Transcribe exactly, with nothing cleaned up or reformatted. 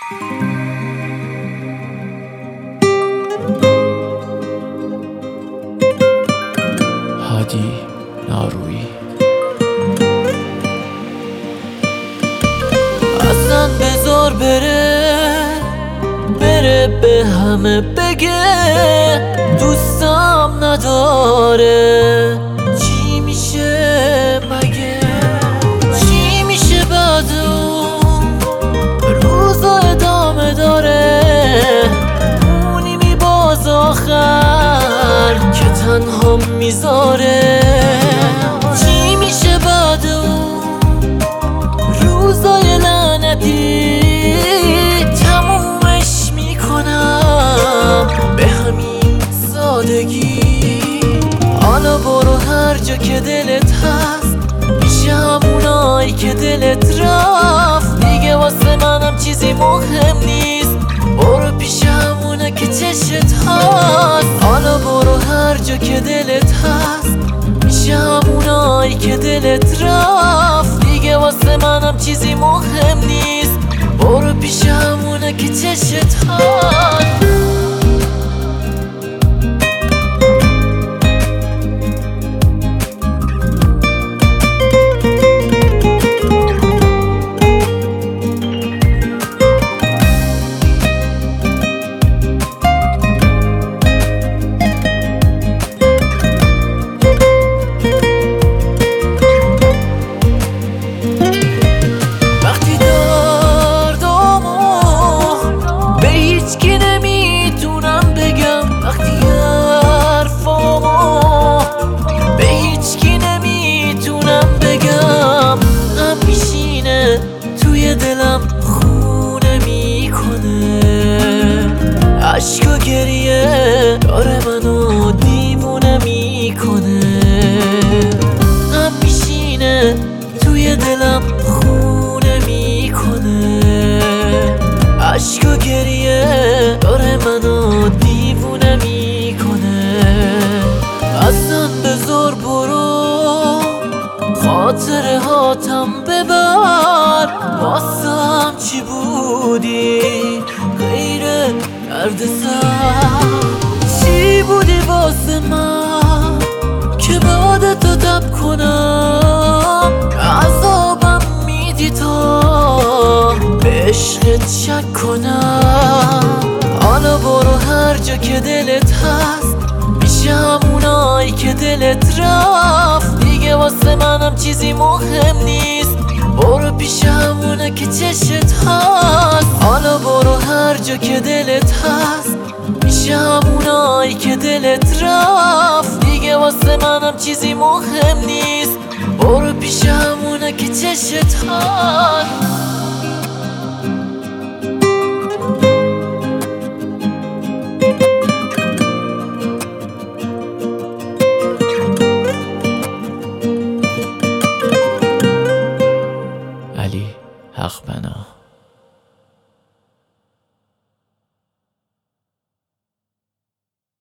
هادی نارویی. اصلا بذار بره بره به همه بگه دوستم نداره. چی میشه مگه چی میشه بعد اون روزا ادامه داره. اونی می باز آخر که تنها میذاره. چی میشه بعد اون روزای لعنتی تمومش میکنم به همین سادگی. حالا برو هر جا که دلت هست میشه همونایی که دلت رفت. دیگه واسه منم چیزی مهم نیست. برو پیش همونه که چشت هست. حالا برو هر جا که دلت هست میشه همونایی که دلت رفت. دیگه واسه منم چیزی مهم نیست. برو پیش همونه که چشت هست. دلم خونه میکنه عشق و گریه داره منو دیوونه میکنه. هم میشینه توی دلم خونه میکنه عشق و گریه داره منو دیوونه میکنه. اصلا بذار برو خاطره هاتم ببر. واسم چی بودی غیر درد سر؟ چی بودی واسه من که بعد تو تب کنم؟ عذابم میدی تا به عشقت شک کنم. حالا برو هر جا که دلت هست میشه همونایی که دلت رفت. دیگه واسه منم چیزی مهم نیست. برو پیش همونه که چشت هست. حالا برو هر جا که دلت هست میشه همونایی که دلت رفت. دیگه واسه منم چیزی مهم نیست. برو پیش همونه که چشت هست. علی حق بنا.